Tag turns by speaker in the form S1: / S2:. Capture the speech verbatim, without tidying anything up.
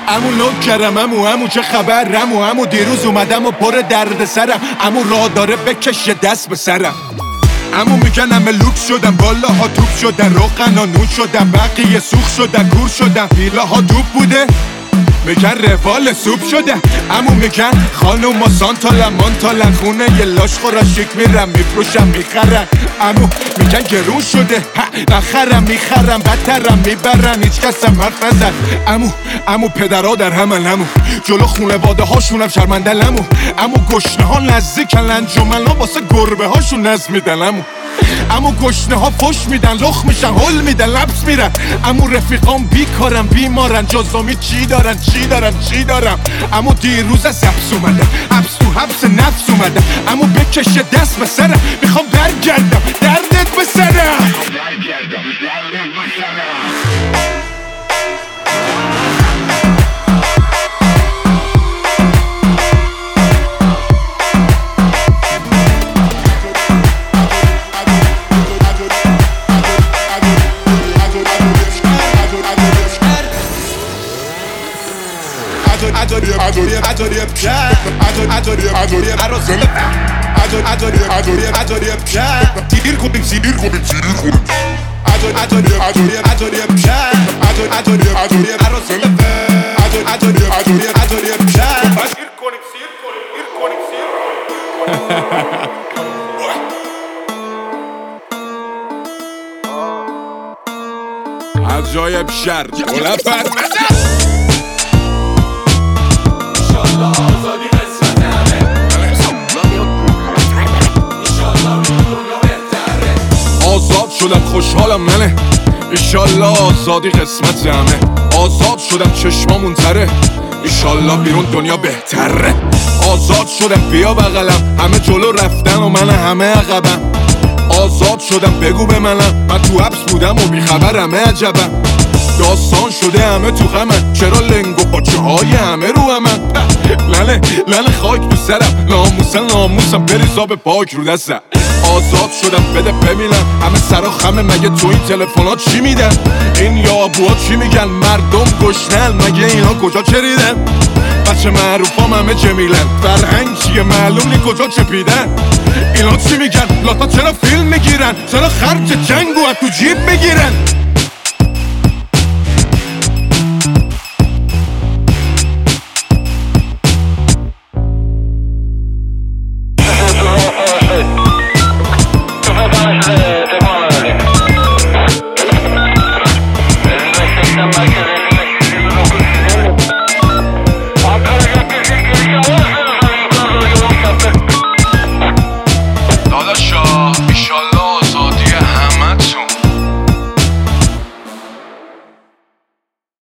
S1: امو لوک کرم امو امو چه خبر امو امو دیروز اومدم و پر درد سرم امو راه داره بکشه دست به سرم امو میگن همه لوک شدم بالاها توپ شدن روغن و نون شدم بقیه سوخ شدن کور شدم پیلاها دوب بوده میگن روال سوپ شده امو میگن خانوم و سانتالن مانتالن خونه یه لاش خورا شک میرم میفروشم میخرم امو میگن گرون شده نخرم میخرم بدترم میبرم هیچ کسم حرف نزد امو امو پدرها در همن امو جلو خونواده هاشونم شرمندل امو امو گشنه ها نزدیکن انجمن ها واسه گربه هاشون نز میدن امو امو گشنه ها فش میدن لخ میشن هل میدن لبس میرن امو رفیقام بیکارن بیمارن جزامی چی دارن چی دارن چی دارم امو دیروز از حبس اومدم حبس تو حبس نفس اومدم امو بکشه دست به سرم میخوام برگردم دردت به سرم
S2: تیر کنیم سینیر کنیم سینیر کنیم
S1: عجایب شر گلم فرمزه
S3: آزادی قسمت همه
S1: آزاد شدم خوشحالم منه ایشالله آزادی قسمت همه آزاد شدم چشمامون تره ایشالله بیرون دنیا بهتره آزاد شدم بیا بغلم همه جلو رفتن و من همه عقبم آزاد شدم بگو به منم من تو حبس بودم و بیخبرمه عجبم داستان شده همه تو غمن چرا لنگ و پاچه های همه رو همن لنه لنه خاک تو سرم ناموسن ناموسم بریزا به پاک رو دستم آزاد شدم بده ببینم همه سرا خمه مگه تو این تلفنات چی میدن این یابوها چی میگن مردم گشنن مگه اینا کجا چریدن بچه معروفام همه جمیلن فرهنگ چیه معلوم نی کجا چپیدن اینا چی میگن لاتا چرا فیلم میگیرن چرا خرج جنگو از تو جیب میگیرن